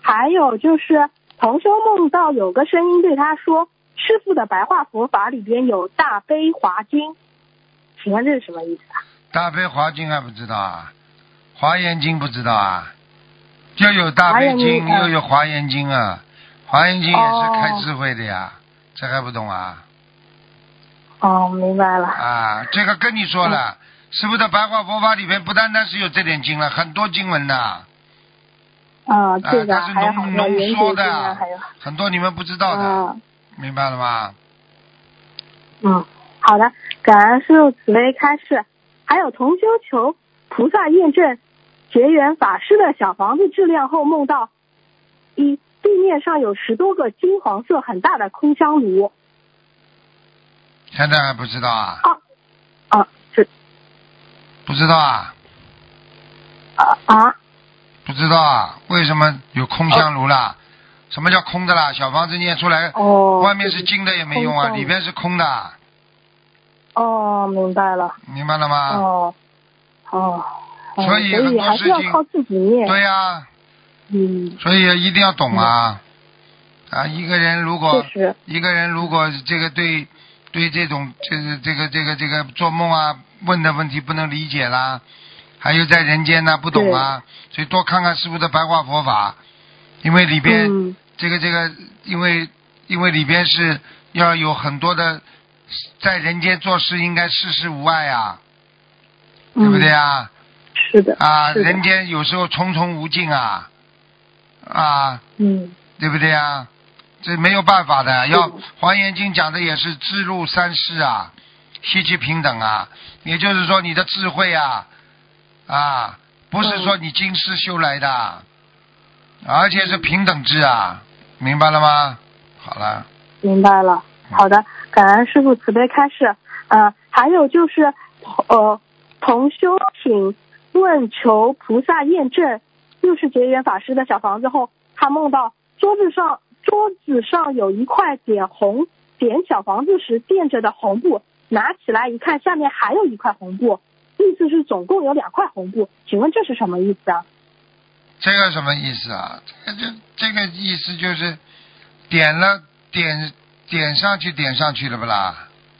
还有就是同修梦到有个声音对他说，师父的白话佛法里边有大悲华经，请问这是什么意思啊？ 大悲华经还不知道啊？华严经不知道啊？就有大悲经，又有华严经啊。华严经也是开智慧的呀，这还不懂啊？ 哦，明白了。 啊，这个跟你说了，师父的白话佛法里面不单单是有这点经了，很多经文的。 这个它是浓缩的， 还有很多你们不知道的，明白了吗？ 好的，感恩师父慈悲开示。还有同修求菩萨验证结缘法师的小房子质量后，梦到地面上有10多个金黄色很大的空香炉。 现在还不知道啊？ 是不知道啊？不知道啊？为什么有空香炉啦？什么叫空的啦？小房子念出来，外面是金的也没用啊，里边是空的。 明白了。 明白了吗？所以很多事情还是要靠自己念。 对呀。所以一定要懂啊！一个人如果这个对这种这个做梦啊问的问题不能理解啦，还有在人间呢不懂啊，所以多看看师父的白话佛法，因为里边这个因为里边是要有很多的在人间做事应该事事无碍啊，对不对啊？ 是的。 人间有时候重重无尽啊。对不对啊？这没有办法的，要华严经讲的也是知入三世啊，希其平等啊，也就是说你的智慧啊，不是说你今世修来的，而且是平等制啊，明白了吗？好了。 明白了。好的，感恩师父慈悲开示。还有就是同修请问求菩萨验证就是结缘法师的小房子后，他梦到桌子上有一块点小房子时垫着的红布，拿起来一看，下面还有一块红布，意思是总共有2块红布，请问这是什么意思啊？ 这个什么意思啊？这个意思就是点上去了不啦？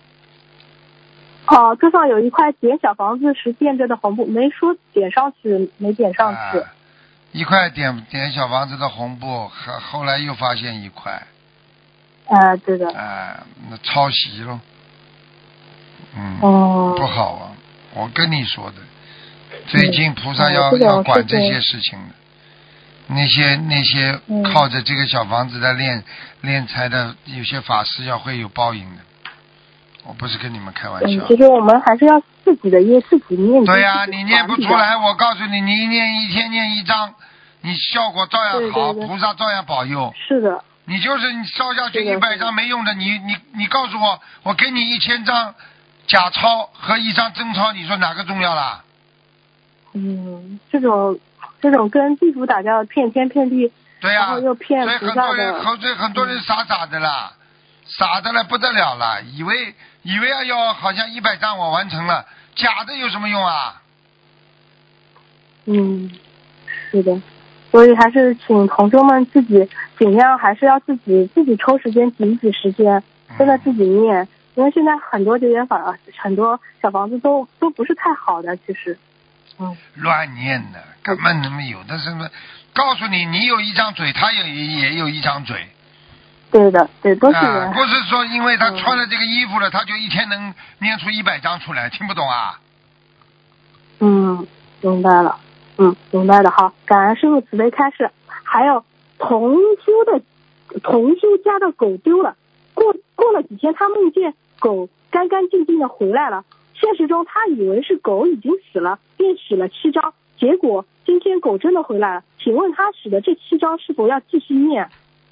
桌上有一块点小房子时垫着的红布，没说点上去，没点上去。 一块点小房子的红布，后来又发现一块。 对的。 那抄袭咯。不好啊！我跟你说的，最近菩萨要管这些事情的。那些靠着这个小房子在敛财的，有些法师要会有报应的。我不是跟你们开玩笑。 其实我们还是要自己的业自己念。 对呀，你念不出来，我告诉你，你一天念1张，你效果照样好，菩萨照样保佑。 是的。 你烧下去100张没用的，你告诉我，我给你1000张假钞和1张真钞，你说哪个重要啦？ 这种跟地府打交道，骗天骗地， 对呀， 然后又骗菩萨的。 所以很多人傻的啦，傻的了不得了了，以为要好像100张我完成了，假的有什么用啊？ 是的，所以还是请同修们自己尽量还是要自己抽时间挤时间，真的自己念，因为现在很多结缘法很多小房子都不是太好的，其实。 乱念的，根本他们有的什么？告诉你，你有一张嘴，他也有一张嘴。 对的，对，都是人。 不是说因为他穿了这个衣服了，他就一天能念出100张出来，听不懂啊？ 明白了。明白的。好，感恩师父慈悲开示。还有同修家的狗丢了，过了几天，他梦见狗干干净净的回来了。现实中他以为是狗已经死了，便许了7张，结果今天狗真的回来了。请问他许的这7张是否要继续念？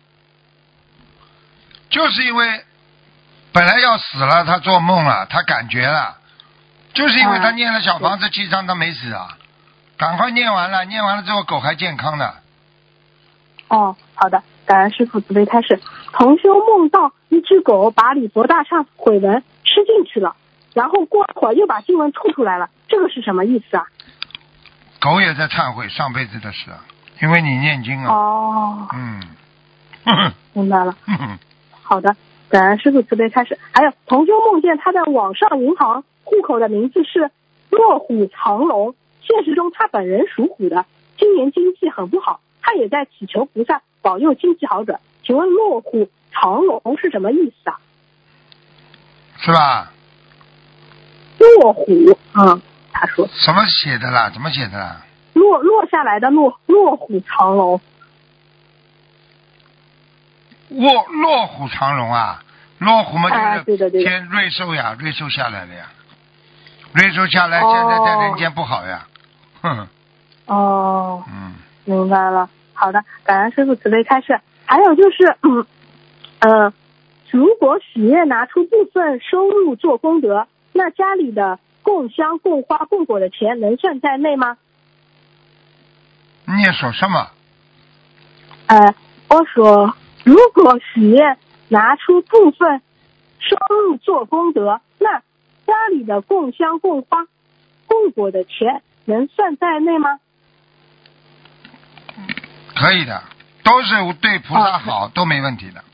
就是因为本来要死了，他做梦了，他感觉了，就是因为他念了小房子7张，他没死啊，赶快念完了之后狗还健康的。 好的，感恩师父慈悲开示。同修梦到一只狗把礼佛大忏悔文吃进去了，然后过会儿又把经文吐出来了，这个是什么意思啊？ 狗也在忏悔上辈子的事啊， 因为你念经啊。 哦。 嗯。 明白了。好的，感恩师父慈悲开始。还有同修梦见他的网上银行户口的名字是骆虎藏龙，现实中他本人属虎的，今年经济很不好，他也在祈求菩萨保佑经济好转。请问骆虎藏龙是什么意思啊？ 是吧？ 骆虎他说什么写的啦？怎么写的啦？ 落下来的骆虎藏龙。 骆虎藏龙啊，骆虎嘛就是对天瑞兽呀，瑞兽下来了呀，瑞兽下来，现在在人间不好呀。 明白了。好的，感恩师父慈悲开示。还有就是如果许愿拿出部分收入做功德，那家里的供香供花供果的钱能算在内吗？ 你说什么？ 我说如果许愿拿出部分收入做功德，那家里的供香供花供果的钱能算在内吗？ 可以的，都是对菩萨好，都没问题的。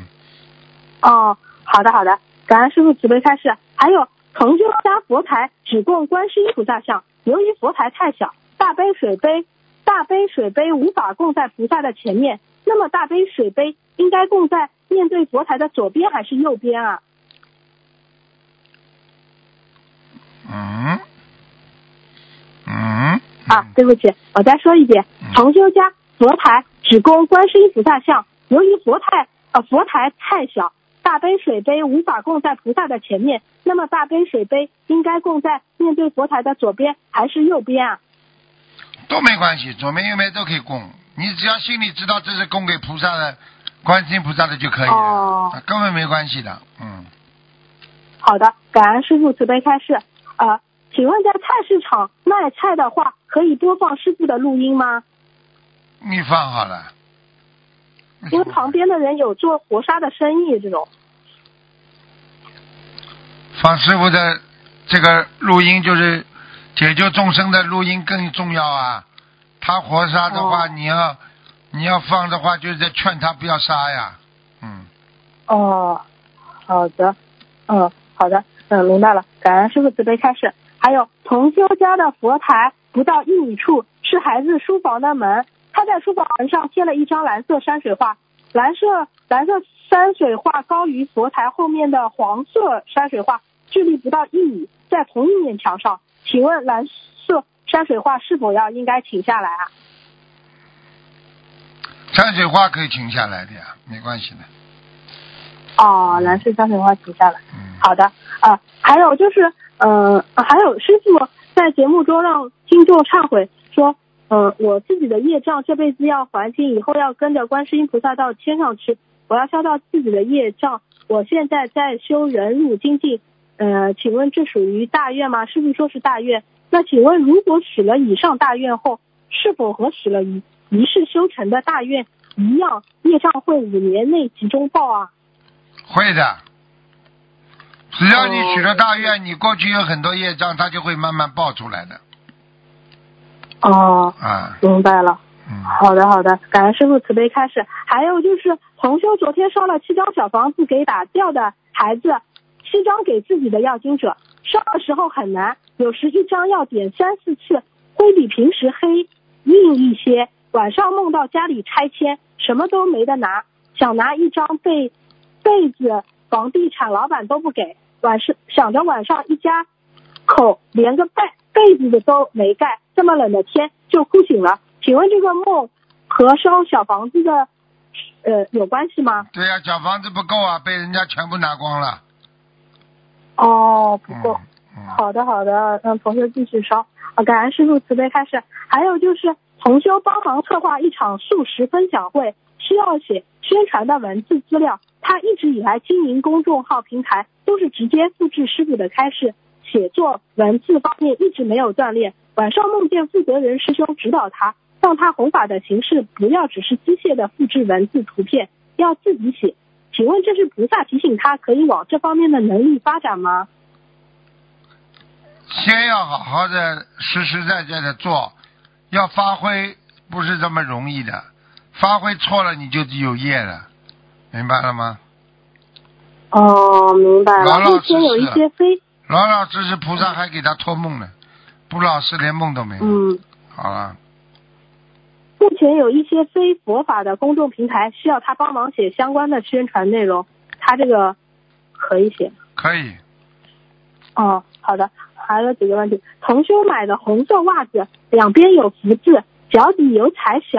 好的，感恩师父慈悲开示。还有同修家佛台只供观世音菩萨像，由于佛台太小，大杯水杯无法供在菩萨的前面，那么大杯水杯应该供在面对佛台的左边还是右边啊？对不起，我再说一遍，同修家佛台只供观世音菩萨像，由于佛台太小，大杯水杯无法供在菩萨的前面，那么大杯水杯应该供在面对佛台的左边还是右边啊？ 都没关系，左边右边都可以供，你只要心里知道这是供给菩萨的，观世音菩萨的就可以了，根本没关系的。 好的，感恩师父慈悲开示。请问在菜市场卖菜的话，可以播放师父的录音吗？ 你放好了。 因为旁边的人有做活杀的生意，这种。 放师父的这个录音就是解救众生的录音更重要啊！他活杀的话，你要放的话，就是在劝他不要杀呀。 好的，好的，明白了。感恩师父慈悲开示。还有同修家的佛台不到1米处是孩子书房的门，他在书房门上贴了一张蓝色山水画，蓝色山水画高于佛台后面的黄色山水画，距离不到1米，在同一面墙上。请问蓝色山水画是否应该请下来啊？ 山水画可以请下来的呀，没关系的。 蓝色山水画请下来。好的。还有就是还有师父在节目中让听众忏悔说，我自己的业障这辈子要还清，以后要跟着观世音菩萨到天上去，我要消掉自己的业障，我现在在修忍辱精进，请问这属于大愿吗？师父说是大愿。那请问如果许了以上大愿后，是否和许了一世修成的大愿一样，业障会5年内集中报啊？ 会的，只要你许了大愿，你过去有很多业障，它就会慢慢爆出来的。 明白了。好的，感恩师父慈悲开示。还有就是同修昨天烧了7张小房子给打掉的孩子，7张给自己的要经者，烧的时候很难，有时一张要点3、4次，灰比平时黑硬一些。晚上梦到家里拆迁，什么都没得拿，想拿一张被子，房地产老板都不给，想着晚上一家口连个被子的都没盖，这么冷的天就哭醒了。请问这个梦和烧小房子的有关系吗？ 对呀，小房子不够啊，被人家全部拿光了。 不够。好的，让同修继续烧。感恩师父慈悲开示。还有就是同修帮忙策划一场素食分享会，需要写宣传的文字资料，他一直以来经营公众号平台都是直接复制师父的开示，写作文字方面一直没有锻炼。晚上梦见负责人师兄指导他，让他弘法的形式不要只是机械的复制文字图片，要自己写。请问这是菩萨提醒他可以往这方面的能力发展吗？ 先要好好的实实在在的做，要发挥不是这么容易的，发挥错了你就有业了，明白了吗？ 哦，明白了。 老老实实， 有一些老老实实，菩萨还给他托梦呢，不老实连梦都没有。好了。 目前有一些非佛法的公众平台需要他帮忙写相关的宣传内容，他这个可以写？ 可以。 哦，好的。还有几个问题，同修买的红色袜子两边有福字，脚底有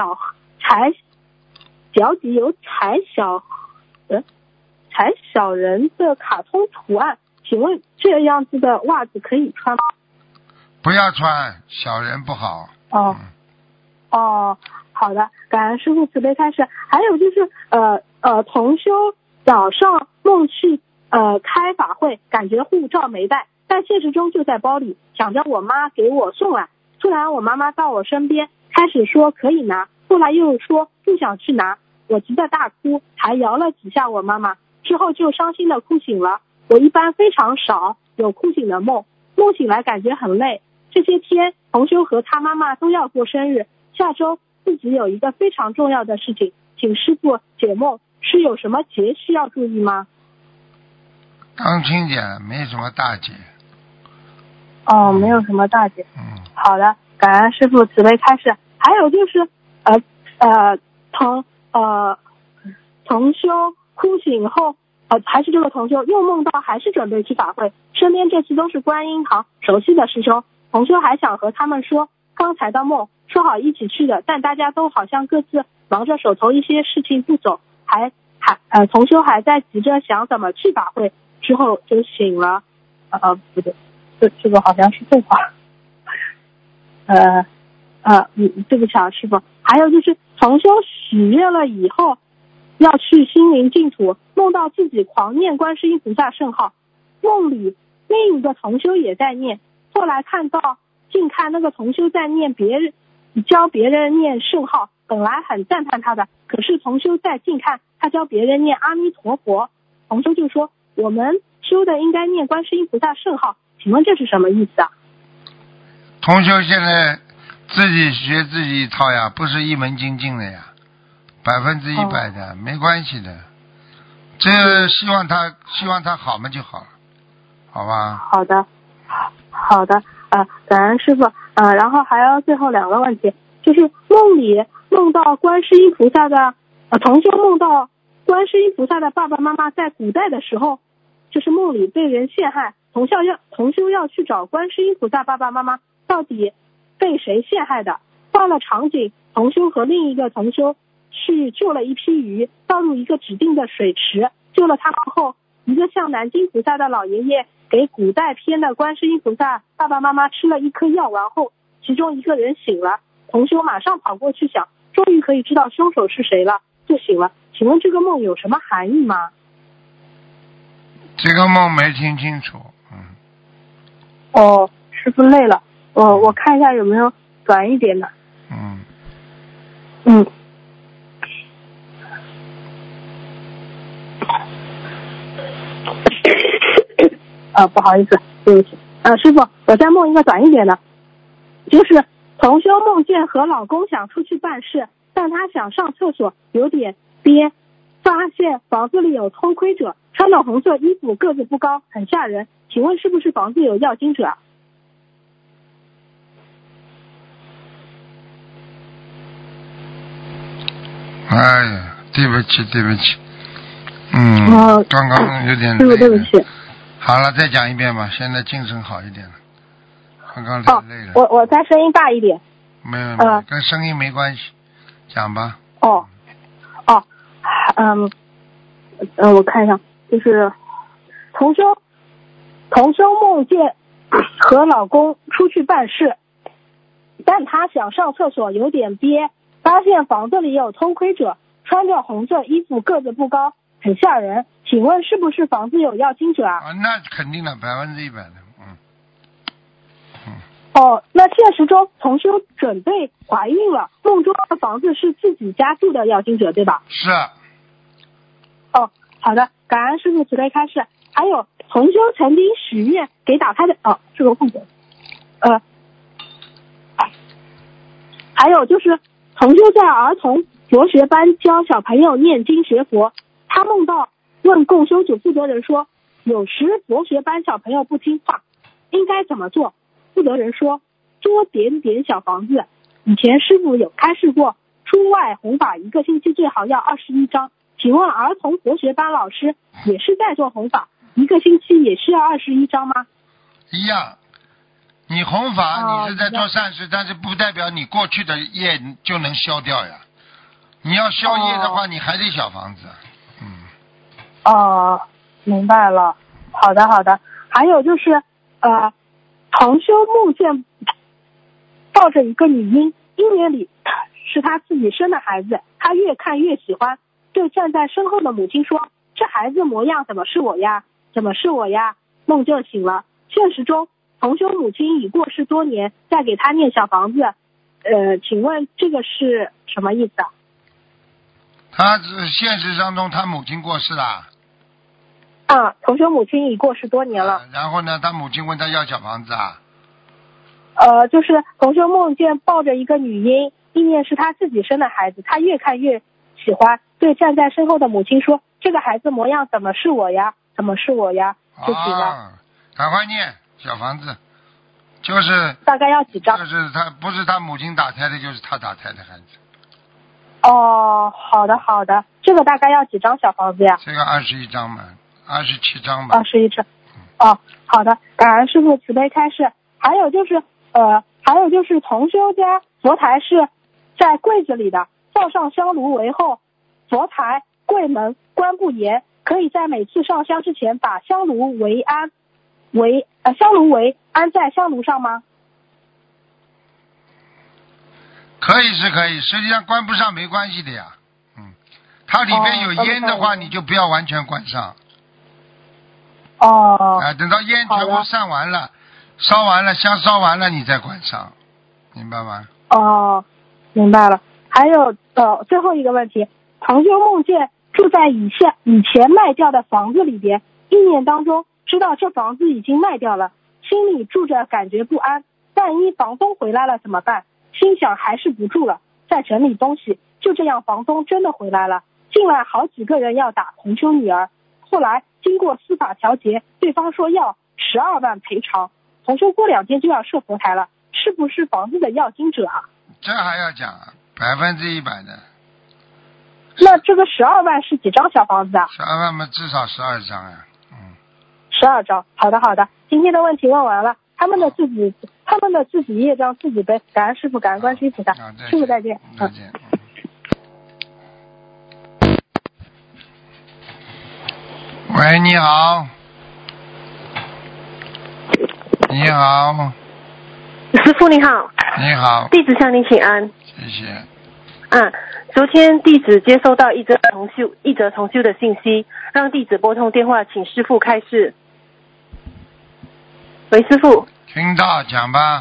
踩小人的卡通图案，请问这样子的袜子可以穿吗？ 不要穿，小人不好。 哦，好的，感恩师父慈悲开示。还有就是同修早上梦去开法会，感觉护照没带，但现实中就在包里，想着我妈给我送来。突然我妈妈到我身边，开始说可以拿，后来又说不想去拿，我急得大哭，还摇了几下我妈妈，之后就伤心的哭醒了。我一般非常少有哭醒的梦醒来感觉很累。这些天同修和他妈妈都要过生日，下周自己有一个非常重要的事情，请师父解梦，是有什么节需要注意吗？ 刚清节，没什么大节。 没有什么大节。好的，感恩师父慈悲开示。还有就是同修哭醒后还是这个同修又梦到还是准备去法会，身边这次都是观音堂熟悉的师兄，同修还想和他们说刚才的梦，说好一起去的，但大家都好像各自忙着手头一些事情不走，同修还在急着想怎么去法会，之后就醒了。不对，这个好像是废话。对不起啊，师傅。还有就是同修许愿了以后要去心灵净土，梦到自己狂念观世音菩萨圣号，梦里另一个同修也在念，后来近看那个同修在教别人念圣号，本来很赞叹他的，可是同修在近看他教别人念阿弥陀佛，同修就说我们修的应该念观世音菩萨圣号，请问这是什么意思啊？ 同修现在自己学自己一套呀，不是一门精进的呀，100%的，没关系的。这希望他好嘛就好了，好吧？ 好的，感恩师傅。然后还有最后2个问题，就是梦里梦到观世音菩萨的同修梦到观世音菩萨的爸爸妈妈在古代的时候，就是梦里被人陷害，同修要去找观世音菩萨爸爸妈妈到底被谁陷害的。换了场景，同修和另一个同修去救了一批鱼，倒入一个指定的水池，救了他们后，一个像南京菩萨的老爷爷给古代篇的观世音菩萨爸爸妈妈吃了一颗药丸后，其中一个人醒了，同修马上跑过去想，终于可以知道凶手是谁了，就醒了。请问这个梦有什么含义吗？ 这个梦没听清楚。 师傅累了，我看一下有没有短一点的。不好意思，对不起。师傅，我再梦一个短一点的，就是同修梦见和老公想出去办事，但他想上厕所有点憋，发现房子里有偷窥者，穿着红色衣服，个子不高，很吓人，请问是不是房子有要经者啊？ 哎呀，对不起。刚刚有点累。 对不起。 好了，再讲一遍吧，现在精神好一点了。刚刚太累了。 我再声音大一点。 没有，跟声音没关系，讲吧。 我看一下，就是同修梦见和老公出去办事，但他想上厕所有点憋，发现房子里有偷窥者，穿着红色衣服，个子不高，很吓人，请问是不是房子有要经者啊？ 那肯定的，100%的。 那现实中同修准备怀孕了，梦中的房子是自己家住的要经者对吧？ 是。 好的，感恩师父慈悲开示。还有同修曾经许愿给打胎的这个混合还有就是同修在儿童佛学班教小朋友念经学佛，他梦到问共修组负责人说，有时佛学班小朋友不听话，应该怎么做？负责人说，多点点小房子。以前师父有开示过，出外弘法1个星期最好要21张。请问儿童佛学班老师也是在做弘法，1个星期也是要21张吗？ 一样。你弘法你是在做善事，但是不代表你过去的业就能消掉呀。你要消业的话，你还得小房子。 明白了。好的。还有就是同修梦见抱着一个女婴，婴儿里是他自己生的孩子，他越看越喜欢，对站在身后的母亲说，这孩子模样怎么是我呀？梦就醒了。现实中同修母亲已过世多年，在给他念小房子，请问这个是什么意思啊？ 他现实当中他母亲过世了。 同修母亲已过世多年了。 然后呢，他母亲问他要小房子啊？ 就是同修梦见抱着一个女婴，意念是他自己生的孩子，他越看越喜欢，对站在身后的母亲说，这个孩子模样怎么是我呀？就行了。 赶快念小房子，就是大概要几张？ 就是他不是他母亲打胎的，就是他打胎的孩子。 好的，这个大概要几张小房子呀？ 这个21张嘛，27张吧。 21张。好的，感恩师父慈悲开示。还有就是同修家佛台是在柜子里的，放上香炉为后，佛台柜门关不严，可以在每次上香之前把香炉围安在香炉上吗？ 可以，实际上关不上没关系的呀。它里边有烟的话，你就不要完全关上。等到烟全部散完了，烧完了，香烧完了，你再关上，明白吗？ 明白了。还有最后一个问题，同修梦见住在以前卖掉的房子里边，意念当中知道这房子已经卖掉了，心里住着感觉不安，万一房东回来了怎么办？心想还是不住了，在整理东西，就这样房东真的回来了，进来好几个人要打同修女儿，后来经过司法调解，对方说要12万赔偿，同修过2天就要设佛台了，是不是房子的要经者啊？ 这还要讲100%的。 那这个12万是几张小房子啊 ？12万嘛，至少12张呀。 12张。好的，今天的问题问完了，他们的自己业障自己背，感恩师父，感恩观世音菩萨。师父再见。 再见。喂，你好。你好。 师父你好。 你好。 弟子向您请安。 谢谢。 昨天弟子接收到一则同修的信息，让弟子拨通电话请师父开示。喂，师父。 听到，讲吧。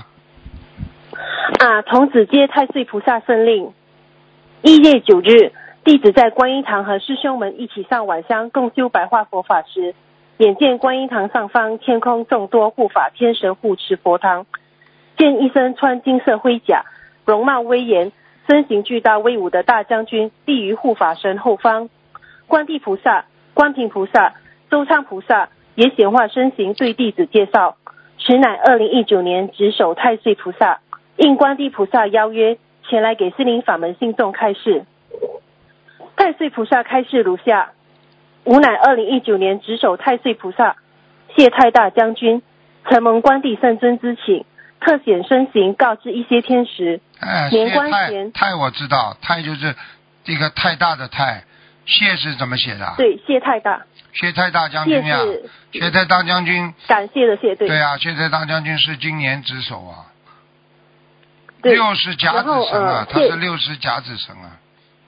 童子接太岁菩萨圣令，1月9日，弟子在观音堂和师兄们一起上晚香共修白话佛法时，眼见观音堂上方天空众多护法天神护持佛堂，见一身穿金色盔甲，容貌威严，身形巨大威武的大将军立于护法神后方，观地菩萨、观平菩萨、周昌菩萨也显化身形对弟子介绍，实乃2019年值首太岁菩萨，应观地菩萨邀约前来给心灵法门信众开示。太岁菩萨开示如下：吾乃2019年值首太岁菩萨谢太大将军，承蒙观地圣尊之请，特显身形告知一些天时。年关前太我知道，太就是这个太大的太，谢是怎么写的？ 对，谢太大。 谢太大将军呀，谢太大将军， 感谢的谢，对。 对啊，谢太大将军是今年值首啊。60甲子神啊，他是60甲子神啊。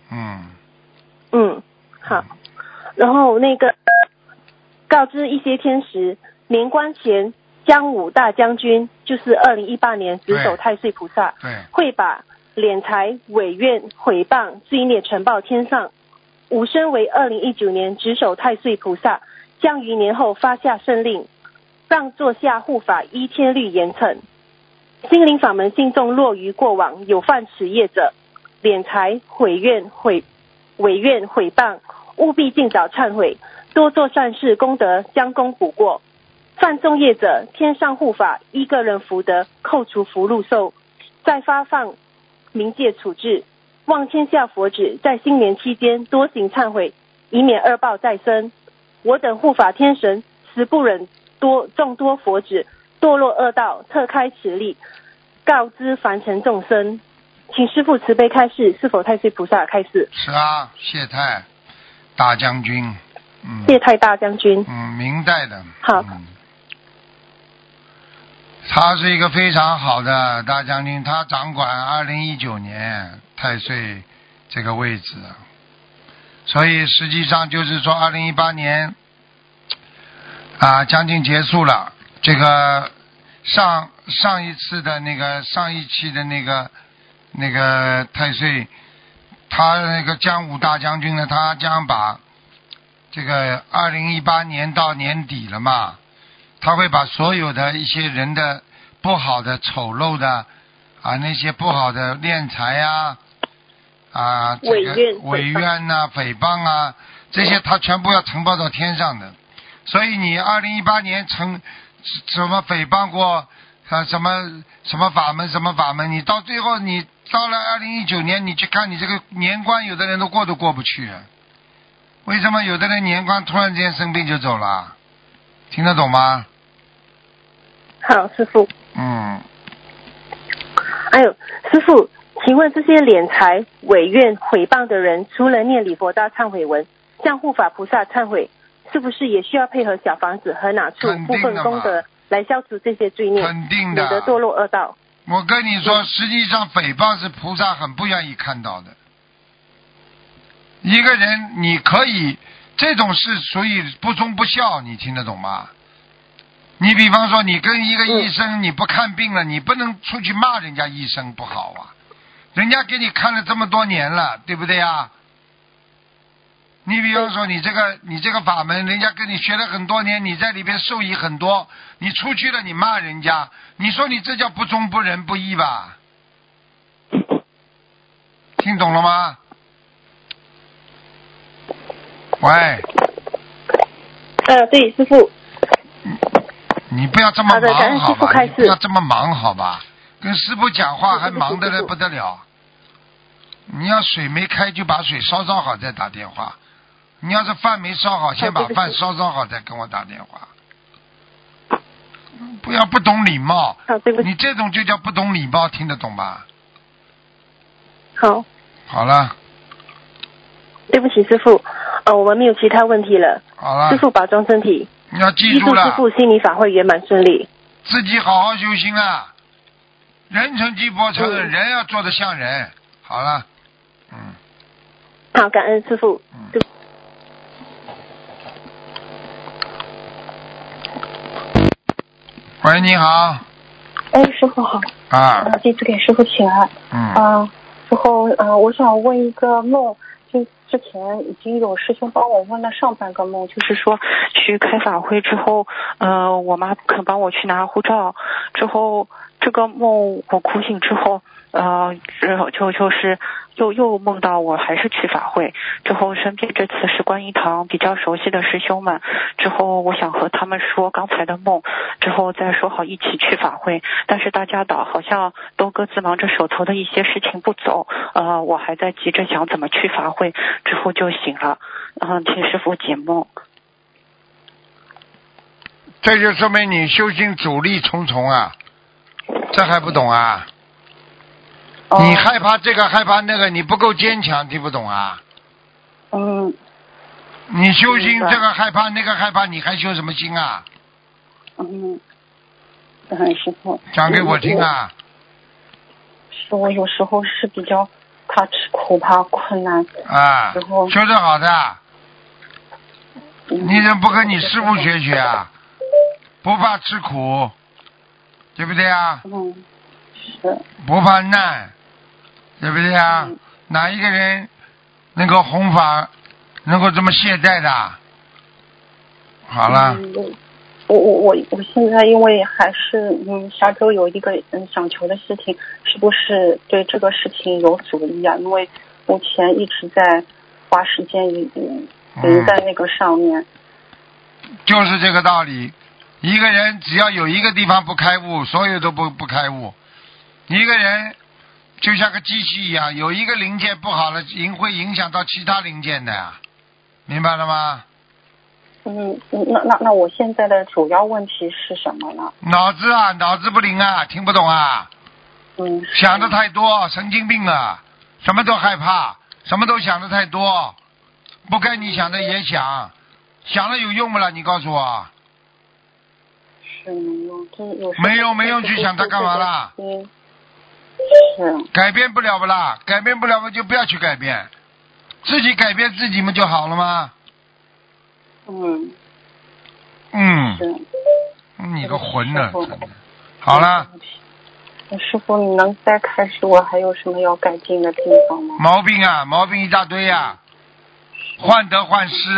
好。然后告知一些天时，年关前江武大将军就是2018年值首太岁菩萨，会把敛财、违愿、毁谤罪孽呈报天上。吾身为2019年值首太岁菩萨，将于年后发下圣令，让座下护法依天律严惩。心灵法门信众若于过往有犯此业者， 敛财毁怨毁谤，务必尽早忏悔，多做善事，功德将功补过。犯重业者，天上护法依个人福德扣除福禄寿，再发放冥界处置。望天下佛指，在新年期间多行忏悔，以免恶报再生。我等护法天神实不忍众多佛指堕落恶道，特开此例，告知凡尘众生。请师父慈悲开示，是否太岁菩萨开示？ 是啊，谢太大将军。 谢太大将军。 明代的。 好。 他是一个非常好的大将军，他掌管2019年太岁这个位置，所以实际上就是说2018年将近结束了。这个上一期的那个太岁，他那个姜武大将军呢，他将把这个2018年到年底了嘛，他会把所有的一些人的不好的丑陋的那些不好的敛财这个违愿诽谤这些他全部要呈报到天上的。所以你2018年什么诽谤过什么法门，你到最后你到了2019年，你去看你这个年关，有的人都过不去。为什么有的人年关突然之间生病就走了？听得懂吗？ 好，师父。哎呦，师父，请问这些敛财、违愿、毁谤的人，除了念礼佛大忏悔文，向护法菩萨忏悔，是不是也需要配合小房子和哪处部分功德来消除这些罪孽， 肯定的， 免得堕落恶道？ 我跟你说，实际上诽谤是菩萨很不愿意看到的。一个人你可以，这种是属于不忠不孝，你听得懂吗？你比方说你跟一个医生你不看病了，你不能出去骂人家医生不好啊，人家给你看了这么多年了，对不对啊？你比方说你这个法门，人家跟你学了很多年，你在里边受益很多，你出去了你骂人家，你说你这叫不忠不仁不义吧？听懂了吗？喂。 对，师父。 你不要这么忙好吧？你不要这么忙好吧？跟师父讲话还忙得不得了。你要水没开就把水烧好再打电话。你要是饭没烧好，先把饭烧好再跟我打电话。不要不懂礼貌。你这种就叫不懂礼貌，听得懂吧？ 好。 好了。 对不起，师父，我们没有其他问题了。 好了。 师父保重身体。 你要记住了。 师父心理法会圆满顺利。 自己好好修心啊！人成即佛成，人要做得像人。好了。 好，感恩师父。 喂，你好。 师父好。弟子给师父请安。 师父，我想问一个梦。之前已经有师兄帮我问了上半个梦，就是说去开法会之后，我妈不肯帮我去拿护照，之后这个梦我哭醒之后，就是又梦到我还是去法会，之后身边这次是观音堂比较熟悉的师兄们，之后我想和他们说刚才的梦，之后再说好一起去法会，但是大家好像都各自忙着手头的一些事情不走，我还在急着想怎么去法会，之后就醒了，请师父解梦。 这就说明你修行阻力重重啊，这还不懂啊？你害怕这个害怕那个，你不够坚强，听不懂啊？你修心这个害怕那个害怕，你还修什么心啊？ 师父。 讲给我听啊。 是我有时候是比较怕吃苦，怕困难。 修得好的。你怎么不跟你师父学啊？不怕吃苦，对不对啊？ 是。 不怕难。对不对啊？哪一个人能够弘法，能够这么懈怠的？好了。 我现在因为还是下周有一个想求的事情，是不是对这个事情有阻力啊？因为目前一直在花时间赢在那个上面。 就是这个道理，一个人只要有一个地方不开悟，所有都不开悟。一个人就像个机器一样，有一个零件不好了，会影响到其他零件的呀，明白了吗？ 那我现在的主要问题是什么呢？ 脑子不灵啊，听不懂啊。想的太多，神经病啊，什么都害怕，什么都想的太多，不该你想的也想，想了有用不了？你告诉我。 是没用去想它干嘛啦？改变不了不啦？改变不了嘛就不要去改变，自己改变自己嘛就好了吗？你个混呢，真的。好了。 师傅，你能再开始我还有什么要改进的地方吗？ 毛病一大堆啊，患得患失。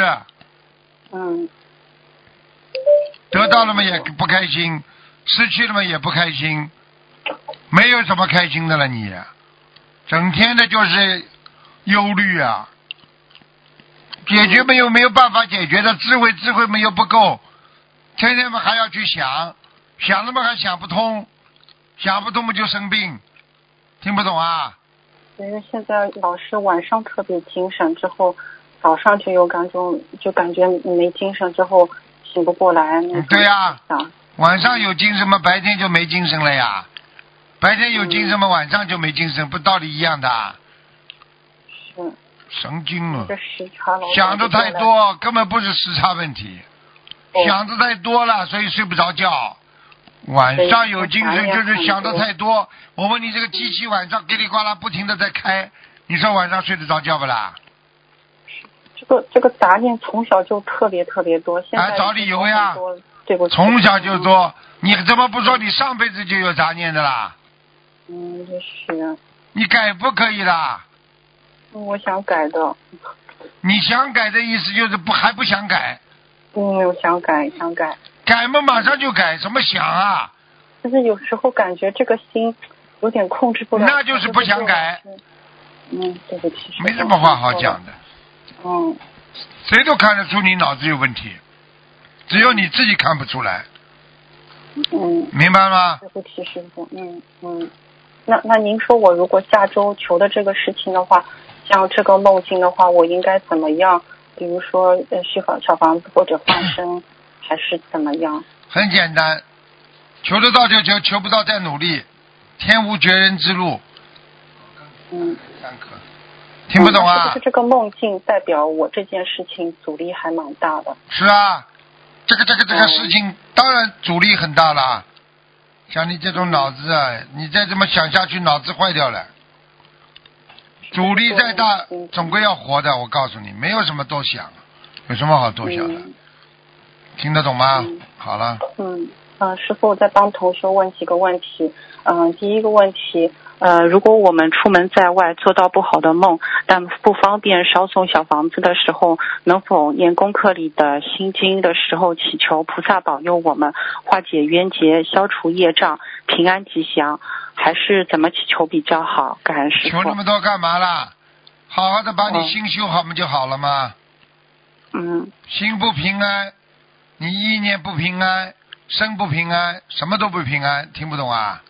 得到了嘛也不开心，失去了嘛也不开心，没有什么开心的了你，整天的就是忧虑啊，解决没有办法解决的，智慧没有不够，天天嘛还要去想了嘛还想不通嘛就生病，听不懂啊？ 因为现在老是晚上特别精神，之后早上就感觉没精神，之后醒不过来。 对呀，晚上有精神嘛，白天就没精神了呀。白天有精神嘛，晚上就没精神，不道理一样的。 是。 神经了。 想的太多，根本不是时差问题。想的太多了，所以睡不着觉。晚上有精神就是想的太多。我问你，这个机器晚上叽里呱啦不停的在开，你说晚上睡得着觉不啦？ 这个杂念从小就特别多，现在找理由呀。 对不起。 从小就多，你怎么不说你上辈子就有杂念的啦？ 也是。 你改不可以啦？ 我想改的。 你想改的意思就是还不想改？ 我想改。 改嘛，马上就改，什么想啊？ 但是有时候感觉这个心有点控制不了。 那就是不想改。 对不起。 没什么话好讲的。谁都看得出你脑子有问题，只有你自己看不出来。明白吗？ 对不起，师傅。那您说我如果下周求的这个事情的话，像这个梦境的话，我应该怎么样？比如说续小房子或者放生，还是怎么样？ 很简单，求得到就求，求不到再努力，天无绝人之路。听不懂啊？ 是不是这个梦境代表我这件事情阻力还蛮大的？ 是啊，这个事情当然阻力很大了。像你这种脑子啊，你再这么想下去，脑子坏掉了。阻力再大，总归要活的。我告诉你，没有什么多想，有什么好多想的？听得懂吗？好了。 师傅，我再帮同学问几个问题。第一个问题。如果我们出门在外做到不好的梦，但不方便烧送小房子的时候，能否念功课里的心经的时候祈求菩萨保佑我们化解冤结、消除业障、平安吉祥，还是怎么祈求比较好？感恩师父。 求那么多干嘛啦？好好的把你心修好不就好了吗？心不平安，你意念不平安，身不平安，什么都不平安，听不懂啊？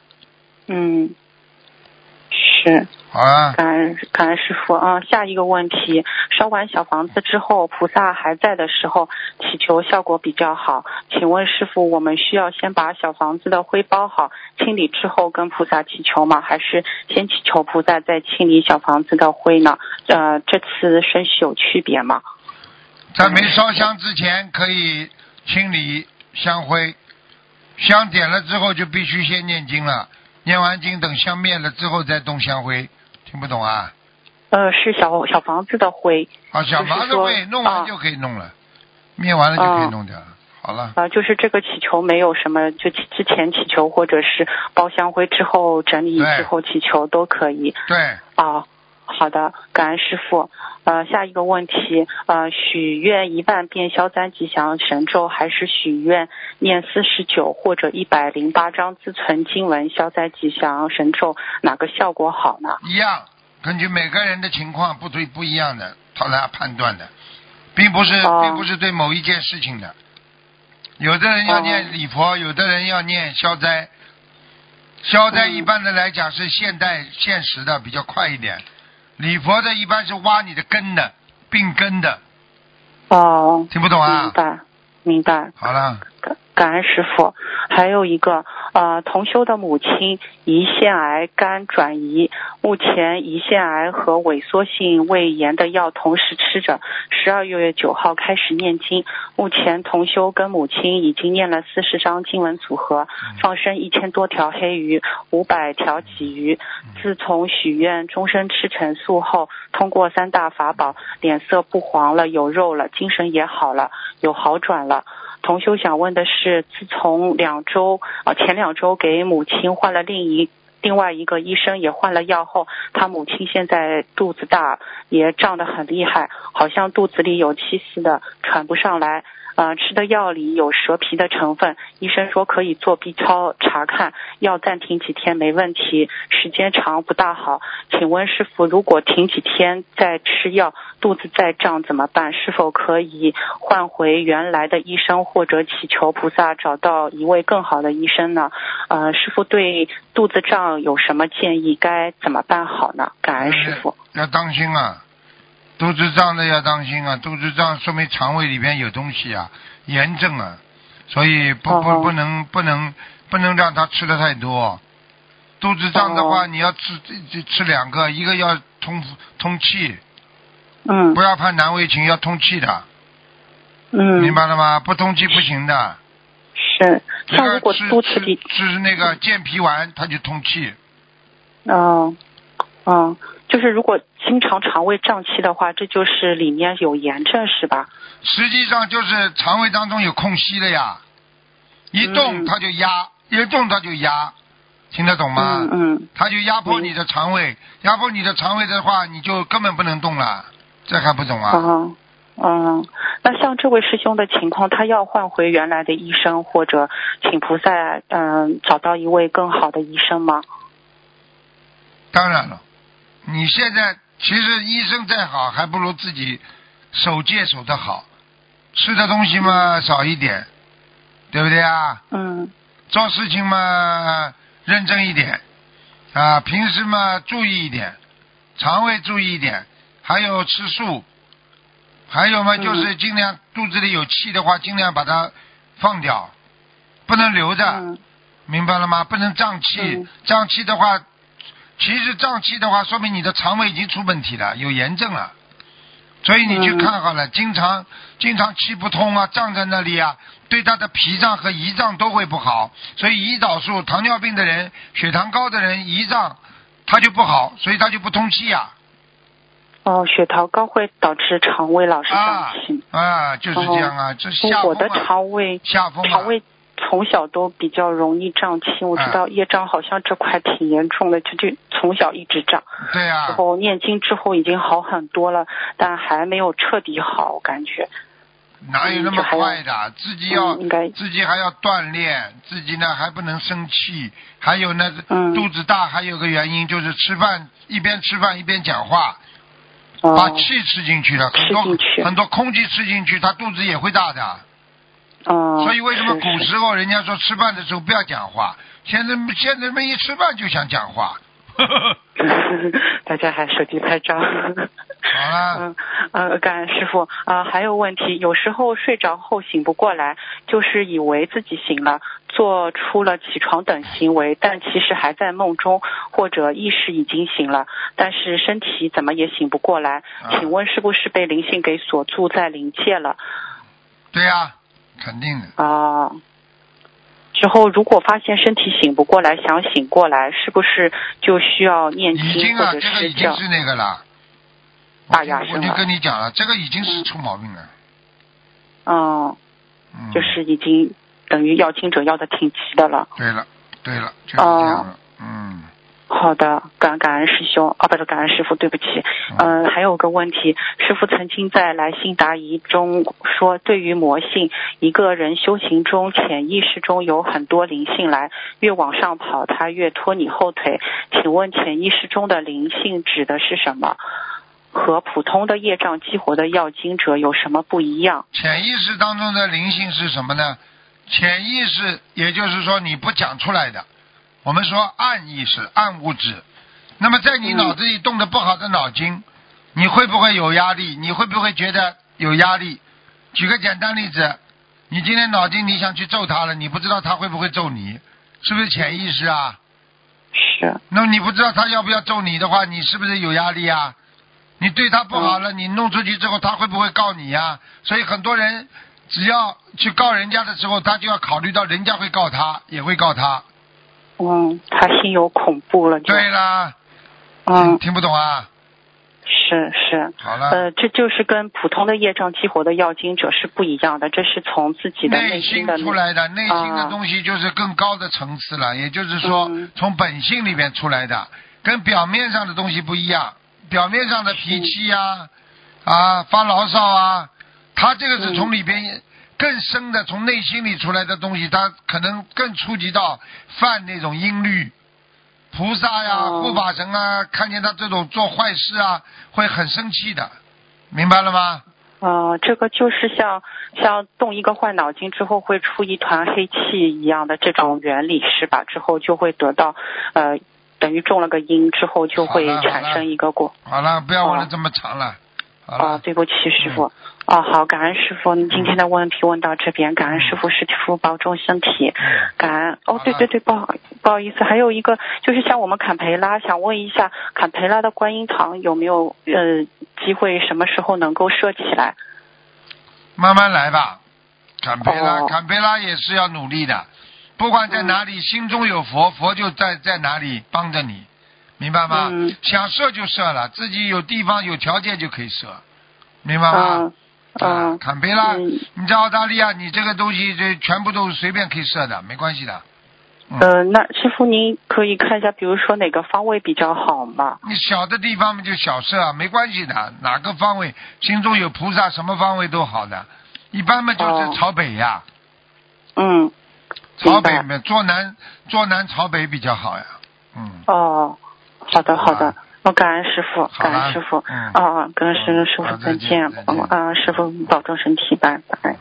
是， 好啊， 感恩师父啊。下一个问题，烧完小房子之后，菩萨还在的时候，祈求效果比较好。请问师父，我们需要先把小房子的灰包好，清理之后跟菩萨祈求吗？还是先祈求菩萨再清理小房子的灰呢？这次顺序有区别吗？ 在没烧香之前可以清理香灰，香点了之后就必须先念经了。念完经，等香灭了之后再动香灰，听不懂啊？ 是小房子的灰。 小房子灰弄完就可以弄了，灭完了就可以弄掉了。好了。 就是这个祈求没有什么，就之前祈求或者是包香灰之后整理之后祈求都可以。 对。 好的，感恩师父。下一个问题，许愿1万遍消灾吉祥神咒，还是许愿念49或者108章自存经文消灾吉祥神咒，哪个效果好呢？ 一样，根据每个人的情况不一样的，他来判断的，并不是对某一件事情的。有的人要念礼佛，有的人要念消灾。消灾一般的来讲是现实的，比较快一点。礼佛的一般是挖你的根的，病根的。听不懂啊？ 明白。 好了。 感恩师父。还有一个同修的母亲胰腺癌肝转移，目前胰腺癌和萎缩性胃炎的药同时吃着，12月9号开始念经，目前同修跟母亲已经念了40张经文组合，放生1000多条黑鱼，500条鲫鱼。自从许愿终身吃全素后，通过3大法宝，脸色不黄了，有肉了，精神也好了，有好转了。同修想问的是，自从前2周给母亲换了另外一个医生也换了药后，他母亲现在肚子大，也胀得很厉害，好像肚子里有气似的，喘不上来。吃的药里有蛇皮的成分，医生说可以做 B 超查看，药暂停几天没问题，时间长不大好。请问师父，如果停几天再吃药，肚子再胀怎么办？是否可以换回原来的医生，或者祈求菩萨找到一位更好的医生呢？师父对肚子胀有什么建议？该怎么办好呢？感恩师父。 要当心啊，肚子胀的要当心啊，肚子胀说明肠胃里边有东西啊，炎症啊，所以不能让他吃的太多。肚子胀的话，你要吃2个，一个要通气，不要怕难为情，要通气的，明白了吗？不通气不行的。 是，像如果肚子里吃那个健脾丸，它就通气。 就是如果经常肠胃胀气的话，这就是里面有炎症是吧？ 实际上就是肠胃当中有空隙了呀，一动它就压，一动它就压，听得懂吗？它就压迫你的肠胃，压迫你的肠胃的话，你就根本不能动了，这还不懂啊？ 那像这位师兄的情况，他要换回原来的医生，或者请菩萨找到一位更好的医生吗？ 当然了，你现在其实医生再好，还不如自己守戒守得好，吃的东西嘛少一点，对不对啊？做事情嘛认真一点啊，平时嘛注意一点，肠胃注意一点，还有吃素，还有嘛就是尽量肚子里有气的话，尽量把它放掉，不能留着，明白了吗？不能胀气，胀气的话。其实胀气的话，说明你的肠胃已经出问题了，有炎症了。所以你去看好了，经常气不通啊，胀在那里啊，对他的脾脏和胰脏都会不好。所以胰岛素、糖尿病的人、血糖高的人，胰脏他就不好，所以他就不通气啊。 血糖高会导致肠胃老是胀气。 就是这样啊，这下风啊。 我的肠胃从小都比较容易胀气，我知道业障好像这块挺严重的，就从小一直胀。 对啊。 然后念经之后已经好很多了，但还没有彻底好，感觉。 哪有那么快的？自己还要锻炼，自己呢还不能生气，还有呢肚子大，还有个原因就是一边吃饭一边讲话，把气吃进去了，很多空气吃进去，他肚子也会大的。所以为什么古时候人家说吃饭的时候不要讲话？现在人们一吃饭就想讲话。 大家还手机拍照。 好了。 感恩师父。还有问题，有时候睡着后醒不过来，就是以为自己醒了，做出了起床等行为，但其实还在梦中，或者意识已经醒了，但是身体怎么也醒不过来。请问是不是被灵性给锁住在灵界了？ 对啊。肯定的。 之后如果发现身体醒不过来，想醒过来，是不是就需要念经或者这个已经是那个了。 大压声了。 我就跟你讲了，这个已经是出毛病了。 就是已经等于要经者要的挺急的了。 对了，就是这样了。 好的，感恩师兄，不是感恩师父，对不起。还有个问题，师父曾经在来信答疑中说，对于魔性，一个人修行中潜意识中有很多灵性来，越往上跑，他越拖你后腿。请问潜意识中的灵性指的是什么？和普通的业障激活的要经者有什么不一样？ 潜意识当中的灵性是什么呢？潜意识也就是说你不讲出来的，我们说暗意识、暗物质。那么在你脑子里动的不好的脑筋，你会不会有压力？你会不会觉得有压力？举个简单例子，你今天脑筋你想去揍他了，你不知道他会不会揍你，是不是潜意识啊？ 是。 那么你不知道他要不要揍你的话，你是不是有压力啊？你对他不好了，你弄出去之后他会不会告你呀？所以很多人只要去告人家的时候，他就要考虑到人家会告他，也会告他。 他心有恐怖了就。 对啦。听不懂啊？ 是。 好了。 这就是跟普通的业障激活的要经者是不一样的，这是从自己的内心出来的，内心的东西就是更高的层次了，也就是说从本性里面出来的，跟表面上的东西不一样。表面上的脾气呀，发牢骚啊，他这个是从里边更深的，从内心里出来的东西，他可能更触及到犯那种阴律。菩萨呀、护法神啊，看见他这种做坏事啊，会很生气的，明白了吗？ 这个就是像动一个坏脑筋之后会出一团黑气一样的这种原理是吧？之后就会得到等于中了个因之后就会产生一个果。 好了，不要问的这么长了。 对不起师父。好，感恩师父，您今天的问题问到这边，感恩师父，师父保重身体，感恩。对，不好意思，还有一个就是像我们坎培拉，想问一下坎培拉的观音堂有没有机会什么时候能够设起来？ 慢慢来吧，坎培拉也是要努力的。不管在哪里，心中有佛，佛就在哪里帮着你，明白吗？想设就设了，自己有地方有条件就可以设，明白吗？坎培拉，你在澳大利亚，你这个东西就全部都随便可以设的，没关系的。 那师父您可以看一下，比如说哪个方位比较好吗？ 你小的地方就小设，没关系的，哪个方位心中有菩萨，什么方位都好的。一般嘛就是朝北呀。朝北嘛，坐南朝北比较好呀。 好的。感恩师父，感恩师父。跟师父再见。师父保重身体，拜拜。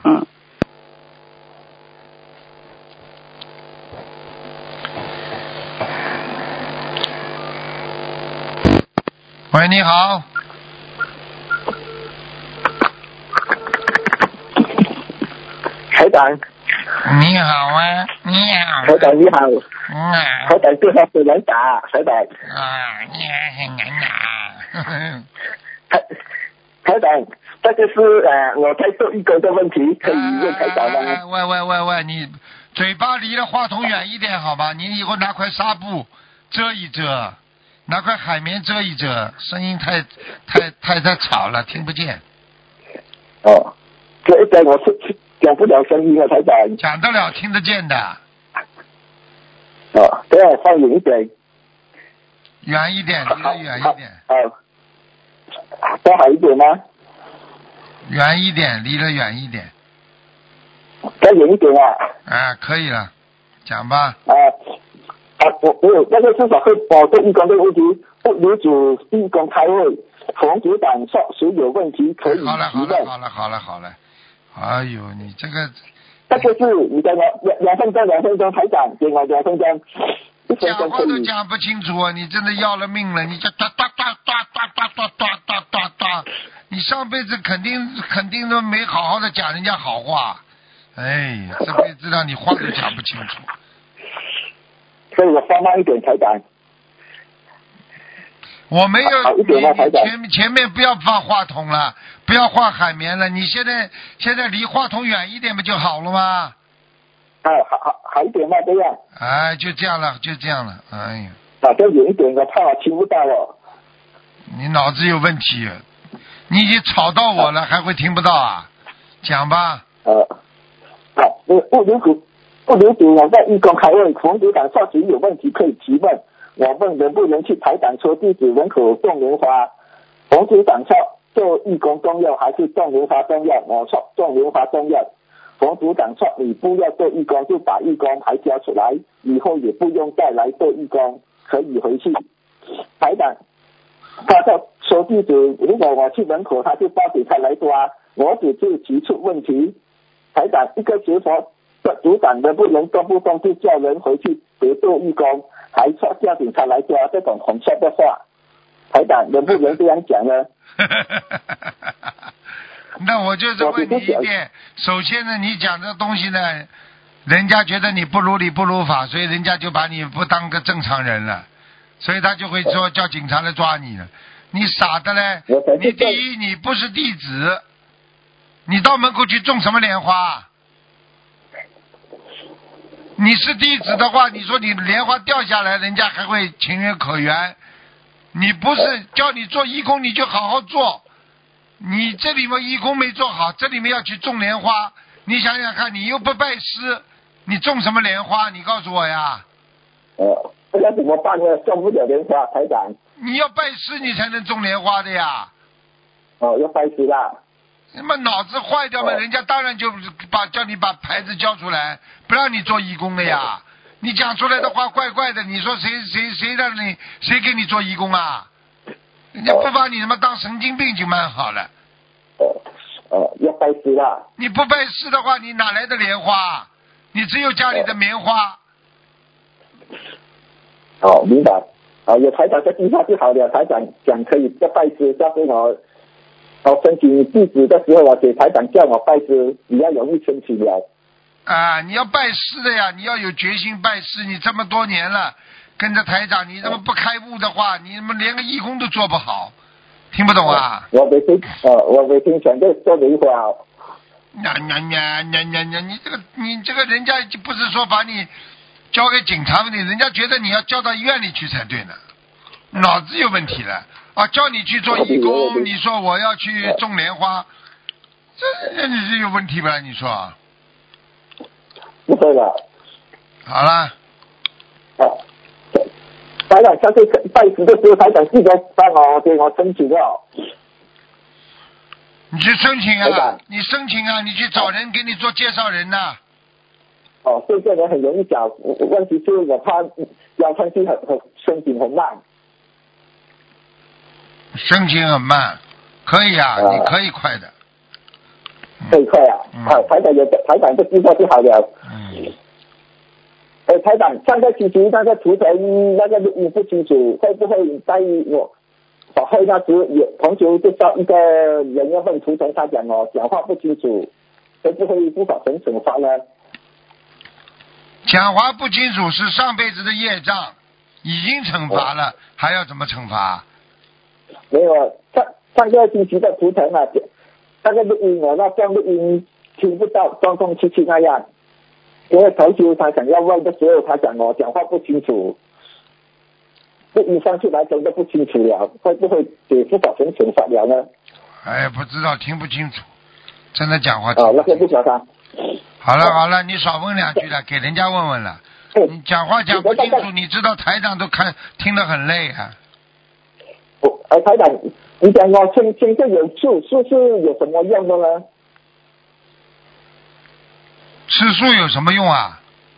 喂，你好。 台长。 你好啊，你好。 台长你好。台长电话很难打，台长。 你还很难打。 台长，这个是我在做义工的问题，可以问台长吗？ 喂，你嘴巴离了话筒远一点好吧？你以后拿块纱布遮一遮，拿块海绵遮一遮，声音太吵了，听不见。 这一点我是讲不了声音啊，台长。 讲得了，听得见的。 这样放远一点。 远一点，离得远一点。 再好一点吗？ 远一点，离得远一点。 再远一点啊。 可以了，讲吧。 我有那个至少会对义工的问题，不留主义工开会，红组长说谁有问题可以提问。 好了。哎呦，你这个。 这个是你的2分钟，台长给我2分钟。 讲话都讲不清楚啊！你真的要了命了！你这哒，你上辈子肯定都没好好的讲人家好话，哎，这辈子让你话都讲不清楚。 所以我放慢一点，台长。 我没有，前面不要放话筒了，不要放海绵了，你现在离话筒远一点不就好了吗？ 好一点嘛，这样。 就这样了，哎呀。 再远一点，我怕我听不到哦。 你脑子有问题，你已经吵到我了，还会听不到啊？讲吧。 不留主我在义工开会，红组长说谁有问题可以提问， 我问能不能去台长说弟子人口种莲花？冯组长说做义工重要还是种莲花重要？我说种莲花重要。冯组长说你不要做义工，就把义工还交出来，以后也不用再来做义工，可以回去。台长他说弟子如果我去门口，他就报警他来抓，我只是提出问题。台长一个学佛的组长能不能动不动就叫人回去别做义工，还说叫警察来抓，这种很sad的话，台长能不能这样讲呢？ 那我就是问你一遍，首先呢，你讲这东西呢，人家觉得你不如理不如法，所以人家就把你不当个正常人了，所以他就会说叫警察来抓你了。你傻的嘞！你第一你不是弟子，你到门口去种什么莲花？你是弟子的话，你说你莲花掉下来，人家还会情有可原。你不是叫你做义工，你就好好做。你这里面义工没做好，这里面要去种莲花，你想想看，你又不拜师，你种什么莲花？你告诉我呀。 这个怎么办呢？种不了莲花，台长。 你要拜师，你才能种莲花的呀。 要拜师啦。 那么脑子坏掉嘛，人家当然就叫你把牌子交出来，不让你做义工的呀。你讲出来的话怪怪的，你说谁让你谁给你做义工啊？人家不把你他妈当神经病就蛮好了。 要拜师啦。 你不拜师的话，你哪来的莲花？你只有家里的棉花。 明白。有台长这句话就好了。台长讲可以要拜师，下次我申请弟子的时候，我给台长叫我拜师，比较容易申请了。 你要拜师的呀，你要有决心拜师。你这么多年了，跟着台长，你这么不开悟的话，你他妈连个义工都做不好，听不懂啊？ 我每天全都做莲花。 你这个人家就不是说把你交给警察问题，人家觉得你要交到医院里去才对呢，脑子有问题了啊！叫你去做义工，你说我要去种莲花，这你是有问题吧？你说？ 不对了。 好了。 台长，下次拜师的时候，台长记得给我申请了。 你去申请啊！你申请啊！你去找人给你做介绍人呐。 现在人很容易找，问题是我怕要申请申请很慢。 申请很慢，可以啊，你可以快的。 可以快啊！台长这计划就好了。台长，上个星期那个图腾那个录音不清楚，会不会在我会那时有同学介绍一个人要问图腾，他讲讲话不清楚，会不会不法惩罚呢？ 讲话不清楚是上辈子的业障，已经惩罚了，还要怎么惩罚？ 没有，上个星期的图腾啊，那个录音那段录音听不到，断断续续那样。因为同学他想要问的时候，他讲讲话不清楚，录音上去来真的不清楚了，会不会给不法惩罚了呢？ 不知道，听不清楚，真的讲话。 那个不晓得。 好了，你少问两句了，给人家问问了。你讲话讲不清楚，你知道台长都听得很累啊。 台长，你讲听着有数是有什么用的呢？ 吃素有什么用啊？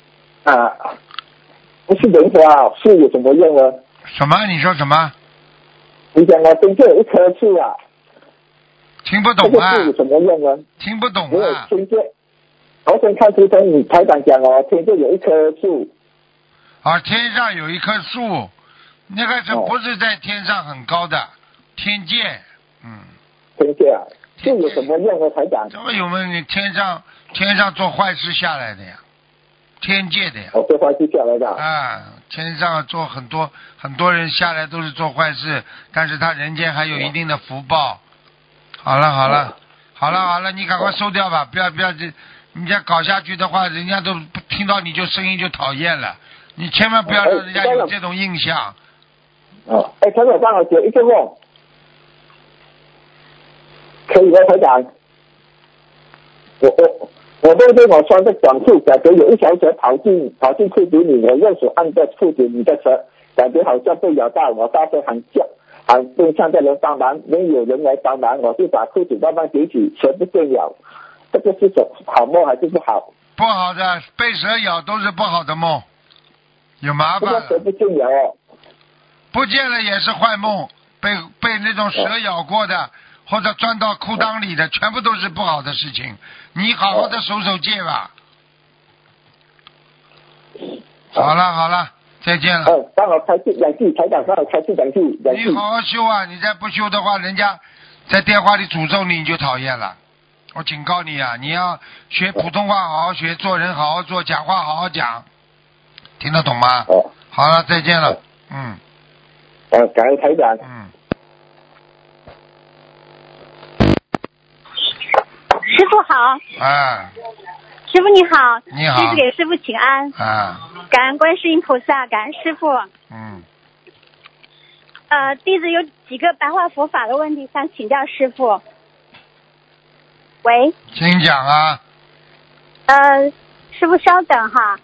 不是莲花，树有什么用呢？ 什么？你说什么？ 你讲真正有一棵树啊。 听不懂啊。 这个树有什么用呢？ 听不懂啊。 没有听见。我先看图腾，你台长讲天上有一棵树。 天上有一棵树，那个是不是在天上很高的天界？ 天界啊，树有什么用呢？台长？ 这么有没有？你天上做坏事下来的呀，天界的呀。 做坏事下来的。 天上做很多人下来都是做坏事，但是他人间还有一定的福报。好了，你赶快收掉吧，不要这，你再搞下去的话，人家都听到你就声音就讨厌了，你千万不要让人家有这种印象。 台长帮我解一个梦，可以吗？台长，我那天我穿着短裤，感觉有一条蛇跑进裤子里，我右手按着裤子里的蛇， 感觉好像被咬到，我大声喊叫，喊对上的人帮忙，没有人来帮忙，我就把裤子慢慢提起，全部见咬。这个是好梦还是不好？ 不好的，被蛇咬都是不好的梦，有麻烦了。 这个蛇不见咬哦。 不见了也是坏梦，被那种蛇咬过的，或者钻到裤裆里的，全部都是不好的事情。你好好的守戒吧。好了，再见了。 帮我开示两句，台长帮我开示两句。 你好好修啊！你再不修的话，人家在电话里诅咒你，你就讨厌了。我警告你啊，你要学普通话好好学，做人好好做，讲话好好讲，听得懂吗？好了，再见了。 感恩台长。 师傅好。师傅你好。 你好。 弟子给师傅请安。感恩观世音菩萨，感恩师傅。弟子有几个白话佛法的问题想请教师傅。喂。 请讲啊。 师傅稍等哈。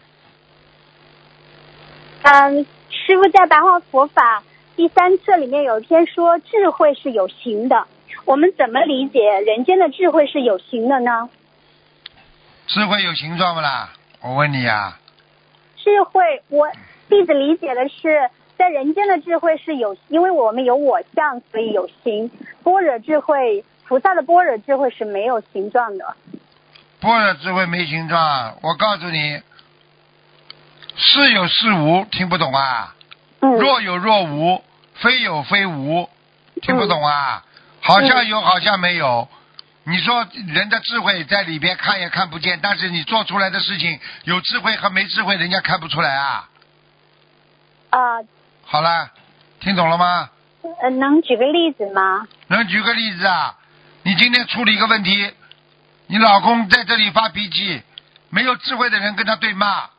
师傅在白话佛法第3册里面有一篇说智慧是有形的，我们怎么理解人间的智慧是有形的呢？ 智慧有形状不啦？我问你啊。 智慧，我弟子理解的是在人间的智慧是有，因为我们有我相，所以有形。般若智慧，菩萨的般若智慧是没有形状的。 般若智慧没形状，我告诉你，是有是无，听不懂啊？若有若无，非有非无，听不懂啊？好像有，好像没有。你说人的智慧在里边看也看不见，但是你做出来的事情有智慧和没智慧，人家看不出来啊。好了，听懂了吗？ 能举个例子吗？ 能举个例子啊？你今天处理一个问题，你老公在这里发脾气，没有智慧的人跟他对骂。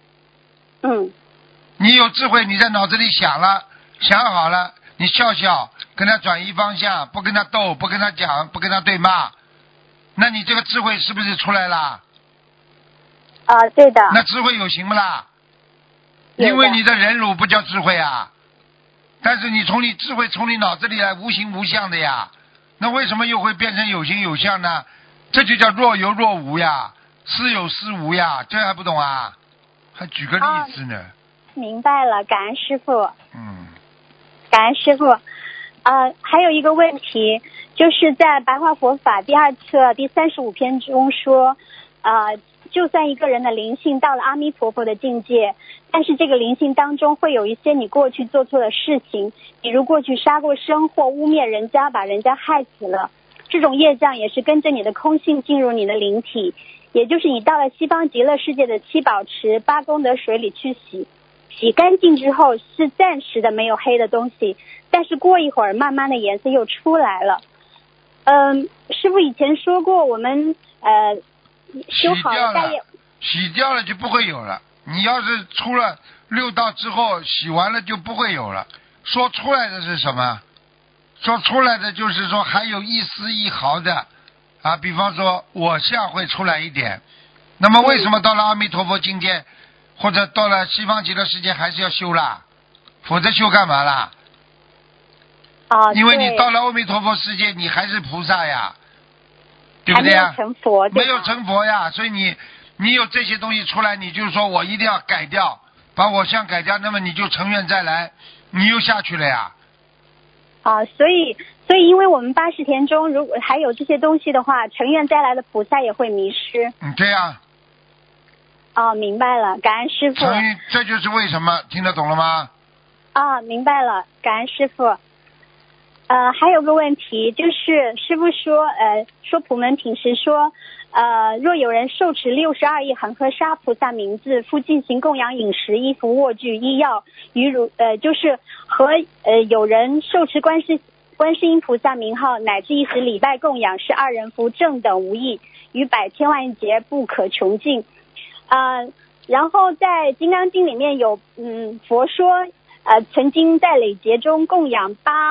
你有智慧，你在脑子里想好了，你笑笑，跟他转移方向，不跟他斗，不跟他讲，不跟他对骂，那你这个智慧是不是出来了？ 对的。 那智慧有形不啦？因为你的忍辱不叫智慧啊，但是你智慧从你脑子里来无形无相的呀，那为什么又会变成有形有相呢？这就叫若有若无呀，是有是无呀，这还不懂啊？还举个例子呢。 明白了，感恩师父。感恩师父。还有一个问题，就是在白话佛法第2册第35篇中说，就算一个人的灵性到了阿弥陀佛的境界，但是这个灵性当中会有一些你过去做错的事情，比如过去杀过生或污蔑人家，把人家害死了，这种业障也是跟着你的空性进入你的灵体，也就是你到了西方极乐世界的7宝池8功德水里去洗干净之后，是暂时的没有黑的东西，但是过一会儿慢慢的颜色又出来了。师父以前说过，我们修好了大业洗掉了就不会有了。你要是出了6道之后洗完了就不会有了。说出来的是什么？说出来的就是说还有一丝一毫的比方说我相会出来一点。那么为什么到了阿弥陀佛境界或者到了西方极乐世界还是要修啦？否则修干嘛啦？因为你到了阿弥陀佛世界你还是菩萨呀，对不对呀？ 还没有成佛， 没有成佛呀，所以你有这些东西出来，你就说我一定要改掉，把我相改掉，那么你就成愿再来，你又下去了呀。 所以因为我们80田中如果还有这些东西的话，成愿再来的菩萨也会迷失。 对呀。 明白了，感恩师父。 这就是为什么，听得懂了吗？ 明白了，感恩师父。还有个问题，就是师父说普门品时说，若有人受持62亿恒河沙菩萨名字，复进行供养饮食衣服卧具医药，就是和有人受持观世音菩萨名号乃至一时礼拜供养，是2人福正等无异，于百千万劫不可穷尽。然后在金刚经里面有佛说曾经在累劫中供养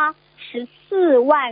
84万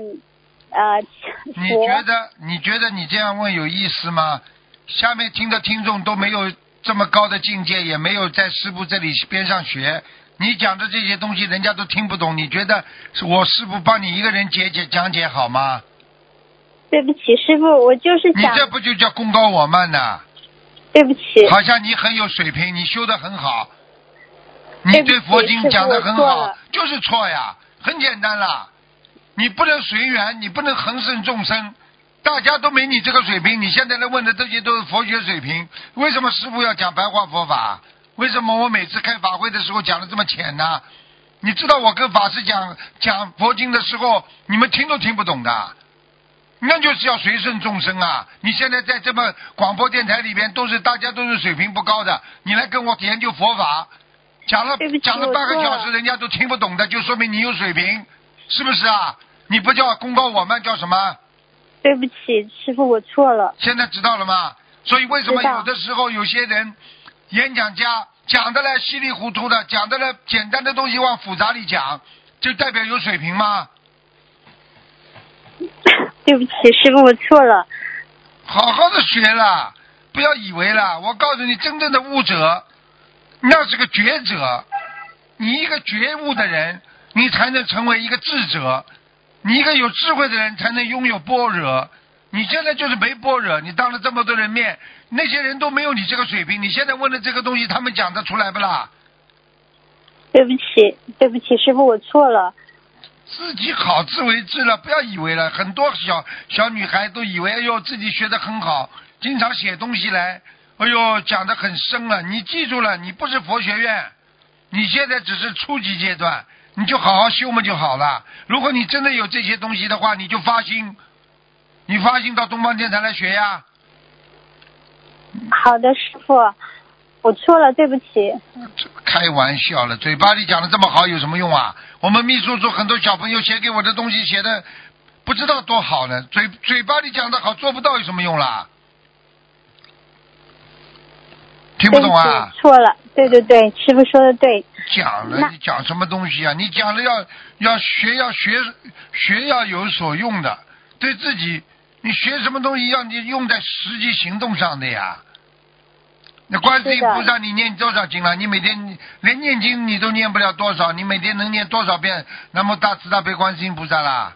你觉得你这样问有意思吗？下面听的听众都没有这么高的境界，也没有在师父这里边上学， 你讲的这些东西人家都听不懂，你觉得我师父帮你一个人讲解好吗？ 对不起，师傅，我就是想。 你这不就叫功高我慢呢？ 对不起。 好像你很有水平，你修得很好，你对佛经讲得很好，就是错呀，很简单啦。你不能随缘，你不能恒顺众生，大家都没你这个水平。你现在来问的这些都是佛学水平，为什么师父要讲白话佛法？为什么我每次开法会的时候讲的这么浅呢？你知道我跟法师讲佛经的时候，你们听都听不懂的。那就是要随顺众生啊！你现在在这么广播电台里边，大家都是水平不高的，你来跟我研究佛法，讲了半个小时，人家都听不懂的，就说明你有水平，是不是啊？你不叫功高我慢，叫什么？ 对不起，师父，我错了。 现在知道了吗？所以为什么有的时候有些人演讲家讲的来稀里糊涂的，讲的来简单的东西往复杂里讲，就代表有水平吗？ 对不起，师父，我错了。 好好的学了，不要以为了。我告诉你，真正的悟者，那是个觉者。你一个觉悟的人，你才能成为一个智者。你一个有智慧的人，才能拥有般若。你现在就是没般若，你当着这么多人面，那些人都没有你这个水平。你现在问的这个东西，他们讲得出来不啦？ 对不起，对不起，师父，我错了。 自己好自为之了，不要以为了。很多小女孩都以为，哎呦，自己学得很好，经常写东西来，哎呦，讲得很深了。你记住了，你不是佛学院，你现在只是初级阶段，你就好好修嘛就好了。如果你真的有这些东西的话，你就发心，你发心到东方电台来学呀。 好的，师父，我错了，对不起。 开玩笑了，嘴巴里讲的这么好有什么用啊？我们秘书处很多小朋友写给我的东西写的不知道多好呢，嘴巴里讲的好，做不到有什么用啦？听不懂啊？ 错了，对对对，师父说的对。 讲了，你讲什么东西啊？你讲了要学要有所用的，对自己，你学什么东西要你用在实际行动上的呀？那观世音菩萨，你念多少经了？你每天连念经你都念不了多少，你每天能念多少遍南无大慈大悲观世音菩萨啦？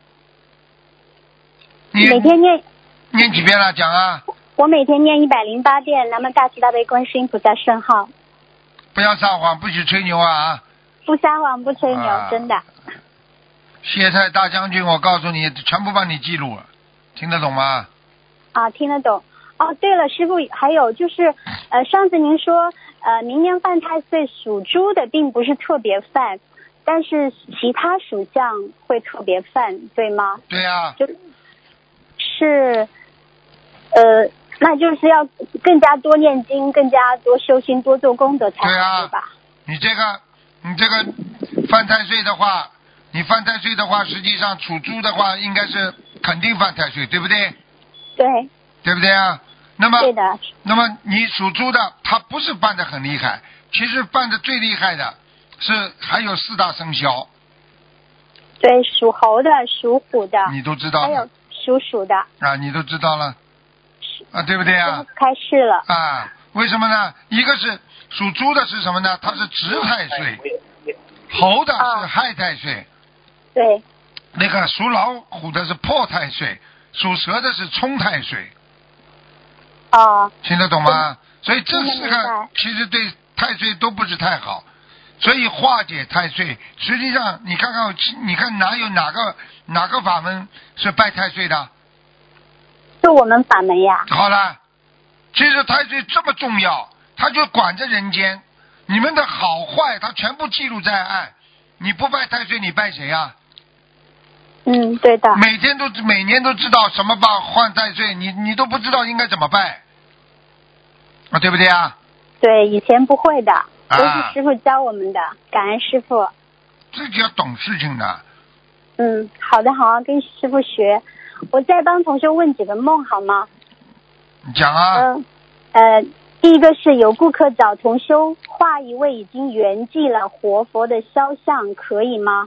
你每天念几遍了？讲啊！ 我每天念108遍南无大慈大悲观世音菩萨圣号。 不要撒谎，不许吹牛啊！ 不撒谎，不吹牛，真的。 谢太大将军，我告诉你，全部帮你记录了，听得懂吗？ 啊，听得懂。哦，对了，师父，还有就是，上次您说，明年犯太岁属猪的并不是特别犯，但是其他属相会特别犯，对吗？ 对呀。 是，那就是要更加多念经，更加多修心，多做功德才好，对吧？ 你这个犯太岁的话，实际上属猪的话，应该是肯定犯太岁，对不对？ 对。 对不对啊？那么， 对的。 那么你属猪的，他不是犯得很厉害，其实犯得最厉害的是还有4大生肖。 对，属猴的、属虎的， 你都知道。 还有属鼠的。 啊，你都知道了。啊，对不对啊？ 开市了。 啊，为什么呢？一个是属猪的是什么呢？它是值太岁，猴的是害太岁。 对。 那个属老虎的是破太岁，属蛇的是冲太岁。听得懂吗？所以这4个其实对太岁都不是太好，所以化解太岁，实际上你看哪有哪个法门是拜太岁的？ 就我们法门呀。 好了，其实太岁这么重要，他就管着人间，你们的好坏他全部记录在案。你不拜太岁，你拜谁呀？ 对的。 每年都知道什么办换太岁，你都不知道应该怎么拜啊，对不对啊？ 对，以前不会的，都是师父教我们的，感恩师父。 自己要懂事情的。 好的，好，跟师父学。我再帮同学问几个梦好吗？ 你讲啊。 第一个是有顾客找同修画一位已经圆寂了活佛的肖像，可以吗？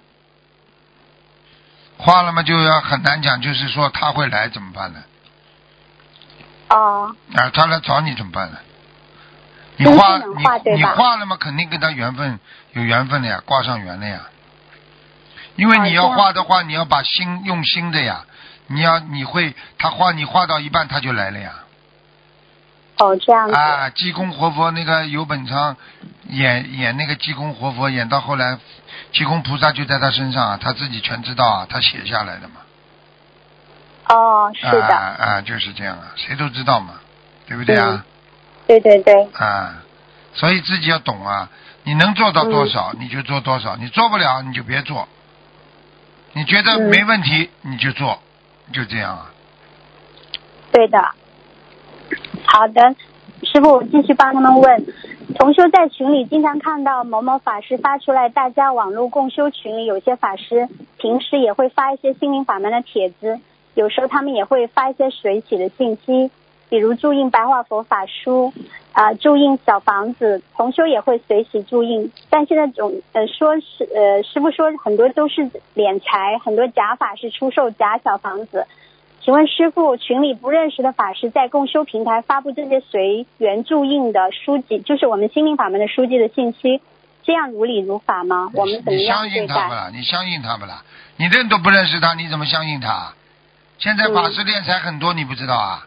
画了嘛就要很难讲，就是说他会来怎么办呢？ 他来找你怎么办呢？ 你画你画了嘛，肯定跟他有缘分的呀，挂上缘了呀。因为你要画的话，你要把心用心的呀，你会你画到一半他就来了呀。 这样子。 啊，济公活佛那个有本昌演那个济公活佛，演到后来，济公菩萨就在他身上啊，他自己全知道啊，他写下来的嘛。 是的。 就是这样啊，谁都知道嘛，对不对啊？ 对对对。 所以自己要懂啊，你能做到多少你就做多少，你做不了你就别做，你觉得没问题你就做，就这样啊。 对的。好的，师父，我继续帮他们问。同修在群里经常看到某某法师发出来，大家网络共修群里有些法师平时也会发一些心灵法门的帖子，有时候他们也会发一些随喜的信息，比如注印白话佛法书注印小房子，同修也会随喜注印。但现在师父说很多都是敛财，很多假法师出售假小房子。请问师父，群里不认识的法师在共修平台发布这些随缘注印的书籍，就是我们心灵法门的书籍的信息，这样如理如法吗？我们怎么样对待？ 你相信他不啦？你相信他不啦？你认都不认识他，你怎么相信他？现在法师敛财很多，你不知道啊？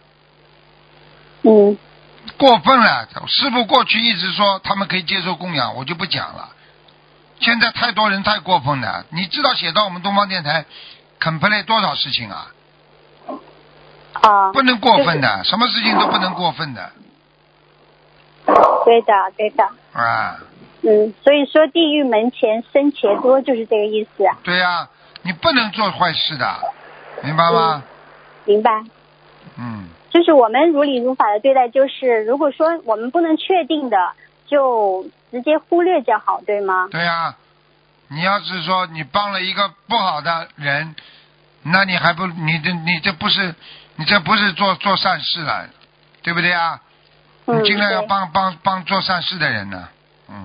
过分了。师父过去一直说他们可以接受供养，我就不讲了。现在太多人太过分了，你知道写到我们东方电台肯play多少事情啊？不能过分的，什么事情都不能过分的。 对的对的。所以说地狱门前生钱多，就是这个意思。 对呀，你不能做坏事的，明白吗？ 明白。就是我们如理如法的对待，就是如果说我们不能确定的，就直接忽略就好，对吗？ 对呀，你要是说你帮了一个不好的人，那你还不你这不是做善事了，对不对啊？你尽量要帮做善事的人呢。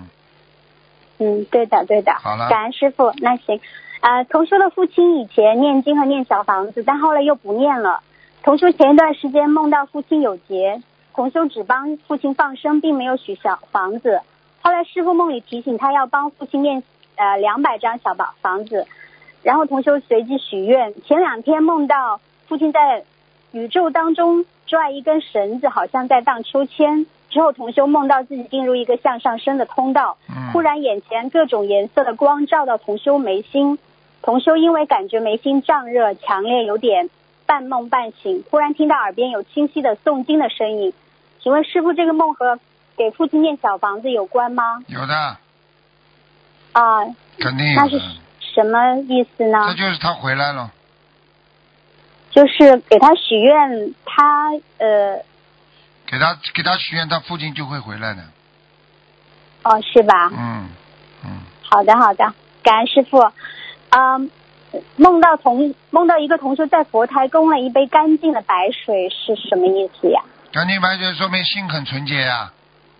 对的对的。 好了， 感恩师父。那行同修的父亲以前念经和念小房子，但后来又不念了。同修前一段时间梦到父亲有劫，同修只帮父亲放生，并没有许小房子。后来师父梦里提醒他要帮父亲念200张小房子，然后同修随即许愿。前2天梦到父亲在宇宙当中拽一根绳子，好像在荡秋千。之后同修梦到自己进入一个向上升的通道，忽然眼前各种颜色的光照到同修眉心，同修因为感觉眉心胀热强烈，有点半梦半醒，忽然听到耳边有清晰的诵经的声音。请问师父，这个梦和给父亲念小房子有关吗？ 有的。肯定有的。 那是什么意思呢？ 这就是他回来了。 就是给他许愿，他给他许愿，他父亲就会回来的。 是吧？好的好的，感恩师父。梦到一个同修在佛台供了一杯干净的白水，是什么意思呀？ 干净白水说明心很纯洁呀。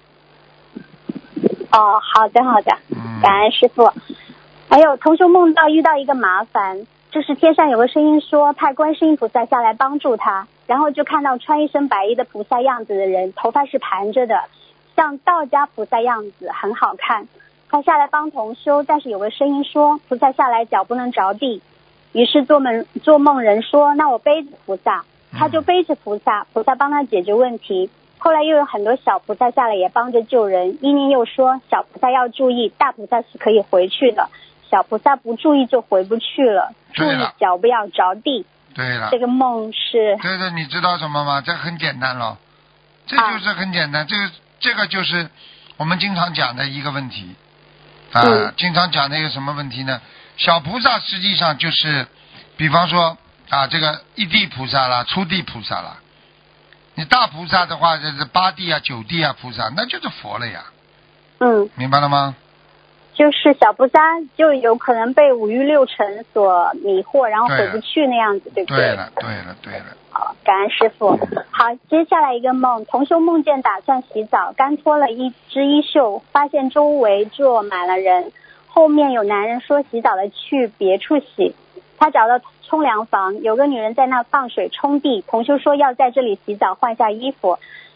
好的好的，感恩师父。还有同修梦到遇到一个麻烦，就是天上有个声音说派观世音菩萨下来帮助他，然后就看到穿一身白衣的菩萨样子的人，头发是盘着的，像道家菩萨样子，很好看。他下来帮同修，但是有个声音说菩萨下来脚不能着地，于是做梦人说那我背着菩萨，他就背着菩萨，菩萨帮他解决问题。后来又有很多小菩萨下来也帮着救人，意念又说小菩萨要注意，大菩萨是可以回去的，小菩萨不注意就回不去了，注意脚不要着地。 对了， 这个梦是对的，你知道什么吗？这很简单了，这就是很简单，这个就是我们经常讲的一个问题经常讲的一个什么问题呢？小菩萨实际上就是比方说这个一地菩萨啦，初地菩萨啦，你大菩萨的话就是8地9地菩萨，那就是佛了呀。明白了吗？ 就是小菩萨就有可能被5欲6尘所迷惑，然后回不去那样子，对不对？ 对了。 好，感恩师父。好，接下来一个梦，同修梦见打算洗澡，刚脱了一只衣袖，发现周围坐满了人，后面有男人说洗澡的去别处洗，他找到冲凉房，有个女人在那放水冲地，同修说要在这里洗澡换下衣服，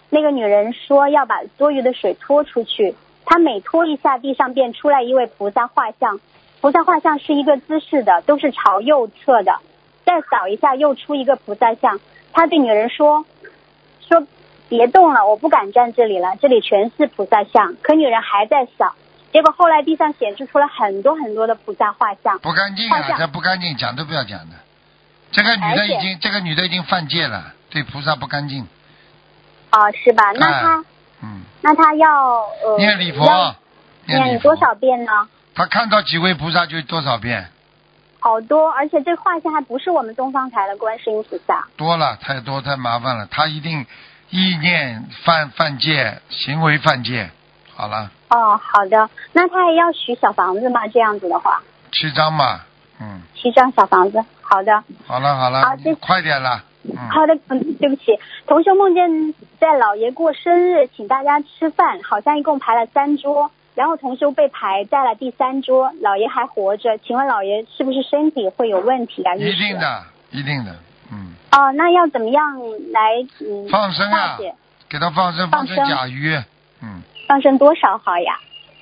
那个女人说要把多余的水拖出去，她每拖一下，地上便出来一位菩萨画像，菩萨画像是一个姿势的，都是朝右侧的，再扫一下又出一个菩萨像。她对女人说别动了，我不敢站这里了，这里全是菩萨像。可女人还在扫，结果后来地上显示出了很多很多的菩萨画像。 不干净啊，这不干净，讲都不要讲的。这个女的已经犯戒了，对菩萨不干净。 是吧？那她要念礼佛， 念多少遍呢？ 她看到几位菩萨就多少遍。 好多，而且这画像还不是我们东方台的观世音菩萨。 多了，太多太麻烦了，她一定意念犯戒，行为犯戒。好了。 好的，那她也要许小房子吗？这样子的话。 7张嘛 ，7张小房子。好的。 好了，好，快点了。 好的，对不起，同修梦见在老爷过生日，请大家吃饭，好像一共排了3桌，然后同修被排在了第3桌，老爷还活着，请问老爷是不是身体会有问题啊？ 一定的， 那要怎么样来放生啊？给他放生甲鱼， 放生多少好呀？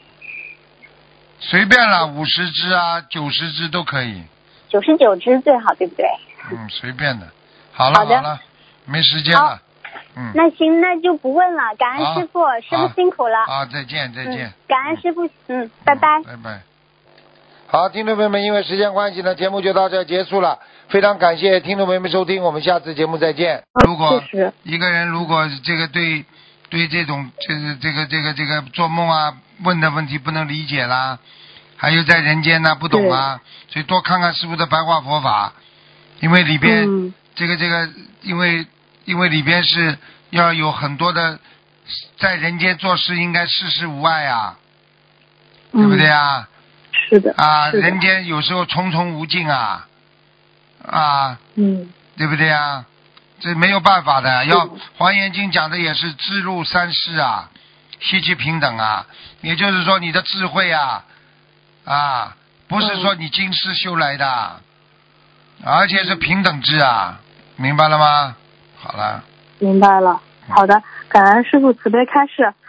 随便了，50只啊，90只都可以。 99只最好，对不对？ 随便的。好了，没时间了。 那行，那就不问了。感恩师傅，师傅辛苦了。 再见。 感恩师傅，拜拜。 拜拜。好，听众朋友们，因为时间关系呢，节目就到这结束了。非常感谢听众朋友们收听，我们下次节目再见。如果一个人这个对这种这个做梦啊问的问题不能理解啦，还有在人间呢不懂啊，所以多看看师父的白话佛法，因为里边因为里边是要有很多的在人间做事应该事事无碍啊，对不对啊？ 是的。 人间有时候重重无尽啊，对不对啊？这没有办法的，要华严经讲的也是知入三世啊，希其平等啊，也就是说你的智慧啊不是说你今世修来的，而且是平等制啊，明白了吗？好了。 明白了。好的，感恩师父慈悲开示。